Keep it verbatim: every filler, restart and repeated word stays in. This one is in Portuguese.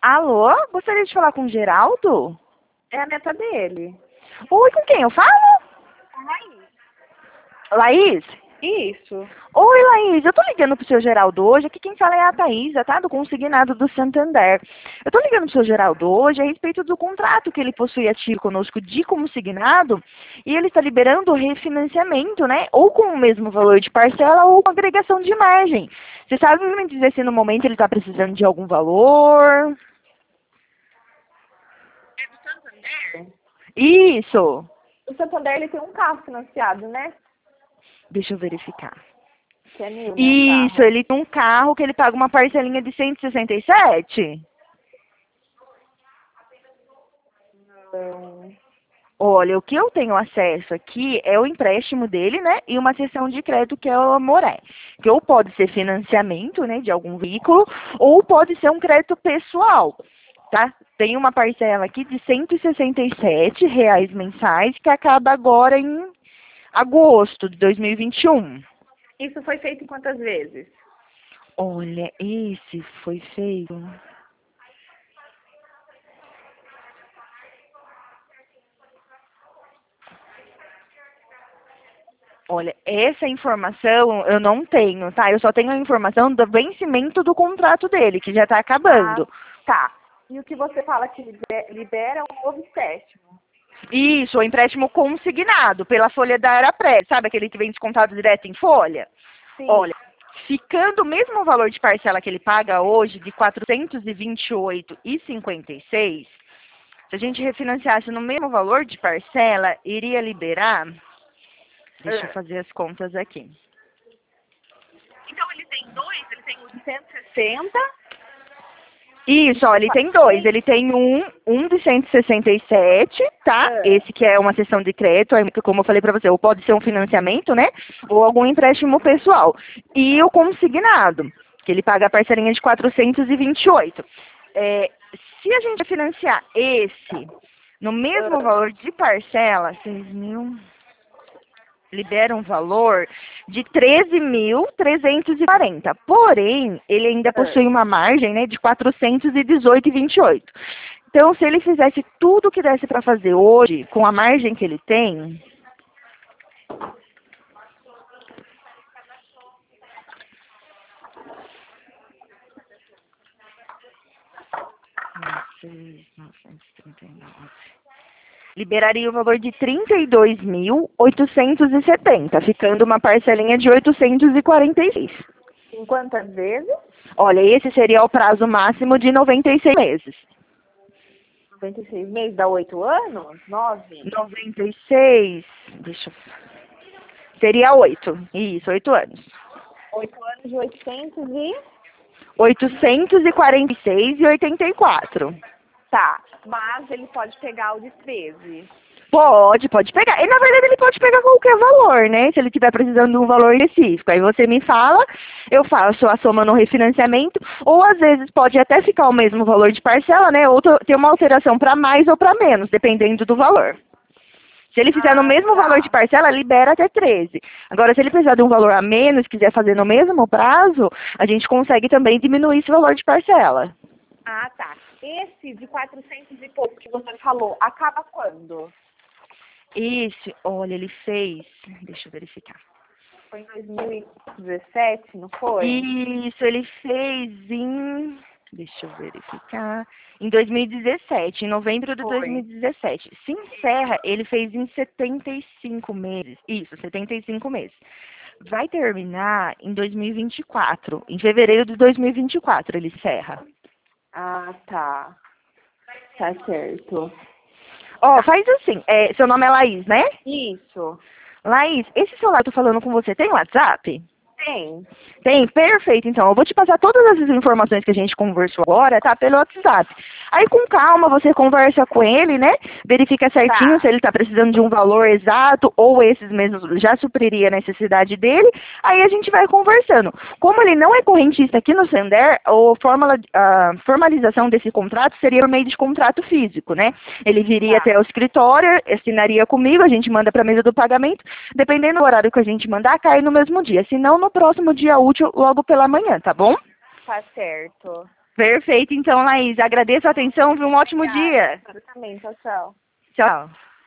Alô? Gostaria de falar com o Geraldo? É a neta dele. Oi, com quem eu falo? Laís? Isso. Oi, Laís. Eu tô ligando pro seu Geraldo hoje. Aqui quem fala é a Thaísa, tá? Do consignado do Santander. Eu tô ligando pro seu Geraldo hoje a respeito do contrato que ele possui ativo conosco de consignado e ele está liberando o refinanciamento, né? Ou com o mesmo valor de parcela ou com agregação de margem. Você sabe me dizer se no momento ele está precisando de algum valor? Isso. O Santander ele tem um carro financiado, né? Deixa eu verificar. Que é mil, né? O Isso, carro. ele tem um carro que ele paga uma parcelinha de cento e sessenta e sete. Então, Olha, o que eu tenho acesso aqui é o empréstimo dele, né? E uma seção de crédito que é o Amoré. Que ou pode ser financiamento, né, de algum veículo, ou pode ser um crédito pessoal, tá? Tem uma parcela aqui de cento e sessenta e sete reais mensais que acaba agora em agosto de dois mil e vinte e um. isso foi feito em quantas vezes? Olha, esse foi feito. Olha, essa informação eu não tenho, tá? Eu só tenho a informação do vencimento do contrato dele, que já está Ah, acabando. tá. E o que você fala que libe- libera é um novo empréstimo. Isso, o empréstimo consignado pela folha da Arapré, sabe aquele que vem descontado direto em folha? Sim. Olha, ficando o mesmo valor de parcela que ele paga hoje, de quatrocentos e vinte e oito reais e cinquenta e seis, se a gente refinanciasse no mesmo valor de parcela, iria liberar. Deixa eu fazer as contas aqui. Então ele tem dois, ele tem o de cento e sessenta. Isso, ó, ele tem dois. Ele tem um, um de cento e sessenta e sete, tá? É. Esse que é uma sessão de crédito, aí, como eu falei pra você, ou pode ser um financiamento, né? Ou algum empréstimo pessoal. E o consignado, que ele paga a parcelinha de quatrocentos e vinte e oito. É, se a gente financiar esse no mesmo valor de parcela, seis mil, libera um valor de treze mil trezentos e quarenta. Porém, ele ainda possui uma margem, né, de quatrocentos e dezoito reais e vinte e oito. Então, se ele fizesse tudo o que desse para fazer hoje, com a margem que ele tem, liberaria o valor de trinta e dois mil oitocentos e setenta, ficando uma parcelinha de oitocentos e quarenta e seis. Em quantas vezes? Olha, esse seria o prazo máximo de noventa e seis meses. noventa e seis meses dá oito anos? Nove? noventa e seis, deixa eu... Seria oito, isso, oito anos. Oito anos de oitocentos e... oitocentos e quarenta e seis e oitenta e quatro. Tá, mas ele pode pegar o de treze. Pode, pode pegar. E na verdade ele pode pegar qualquer valor, né? Se ele estiver precisando de um valor específico. Aí você me fala, eu faço a soma no refinanciamento, ou às vezes pode até ficar o mesmo valor de parcela, né? Ou ter uma alteração para mais ou para menos, dependendo do valor. Se ele fizer no Ah, mesmo tá. valor de parcela, libera até treze. Agora, se ele precisar de um valor a menos, quiser fazer no mesmo prazo, a gente consegue também diminuir esse valor de parcela. Ah, tá. Esse de quatrocentos e pouco que você falou, acaba quando? Esse, olha, ele fez... Deixa eu verificar. Foi em dois mil e dezessete, não foi? Isso, ele fez em... Deixa eu verificar. Em dois mil e dezessete, em novembro de Foi. dois mil e dezessete. Se encerra, ele fez em setenta e cinco meses. Isso, setenta e cinco meses. Vai terminar em dois mil e vinte e quatro. Em fevereiro de dois mil e vinte e quatro ele encerra. Ah, tá. Tá certo. Ó, faz assim. É, seu nome é Laís, né? Isso. Laís, esse celular que eu tô falando com você tem WhatsApp? Tem. Tem? Perfeito, então. Eu vou te passar todas essas informações que a gente conversou agora, tá? Pelo WhatsApp. Aí, com calma, você conversa com ele, né? Verifica certinho Tá. se ele tá precisando de um valor exato ou esses mesmos já supriria a necessidade dele. Aí a gente vai conversando. Como ele não é correntista aqui no Santander, a formala- a formalização desse contrato seria por meio de contrato físico, né? Ele viria Tá. até o escritório, assinaria comigo, a gente manda para a mesa do pagamento. Dependendo do horário que a gente mandar, cai no mesmo dia. Se não, no próximo dia útil, logo pela manhã, tá bom? Tá certo. Perfeito, então, Laís. Agradeço a atenção, viu? Um ótimo dia. Obrigada. Tchau, tchau. Tchau.